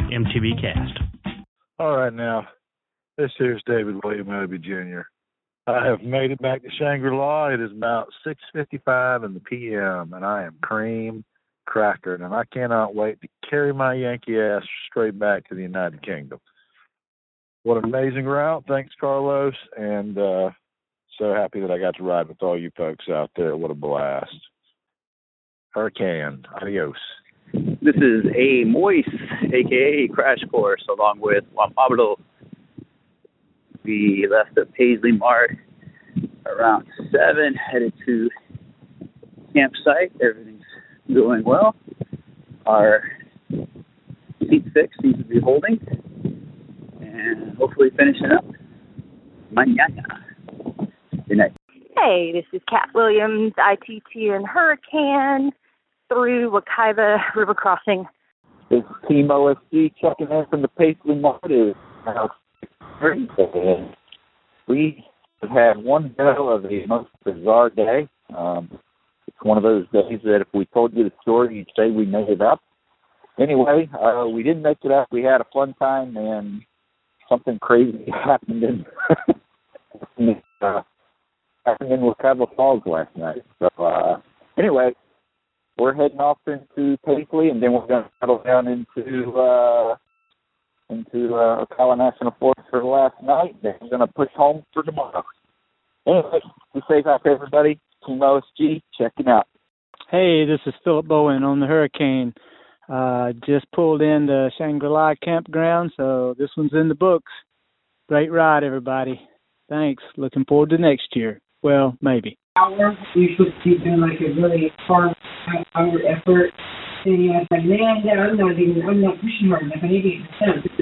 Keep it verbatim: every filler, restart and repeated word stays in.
M T B Cast. All right, now, this here's David William Obey Junior I have made it back to Shangri-La. It is about six fifty-five in the P M, and I am cream crackered, and I cannot wait to carry my Yankee ass straight back to the United Kingdom. What an amazing route. Thanks, Carlos, and uh, so happy that I got to ride with all you folks out there. What a blast. Hurricane, adios. This is A. Moise, a k a. Crash Course, along with Juan Pablo. We left the Paisley Mart around seven, headed to campsite. Everything's going well. Our seat six seems to be holding, and hopefully finishing up mañana. Good night. Hey, this is Kat Williams, I T T in Hurricane through Wekiva River Crossing. This is Team O S G checking in from the Paisley Mart. We have had one go of the most bizarre day. Um, it's one of those days that if we told you the story, you'd say we made it up. Anyway, uh, we didn't make it up. We had a fun time, and something crazy happened in uh, happened in Wekiva Falls last night. So uh, anyway, we're heading off into Paisley, and then we're going to settle down into uh, into uh, Ocala National Forest for the last night. Then we're going to push home for tomorrow. Anyway, be safe out there, everybody. Team O S G, checking out. Hey, this is Philip Bowen on the Hurricane. Uh, just pulled in the Shangri-La campground, so this one's in the books. Great ride, everybody. Thanks. Looking forward to next year. Well, maybe. Hour, we should be doing like a really hard hour effort. And yeah, it's like, man, I'm not even, I'm not pushing hard enough. I need to get this done.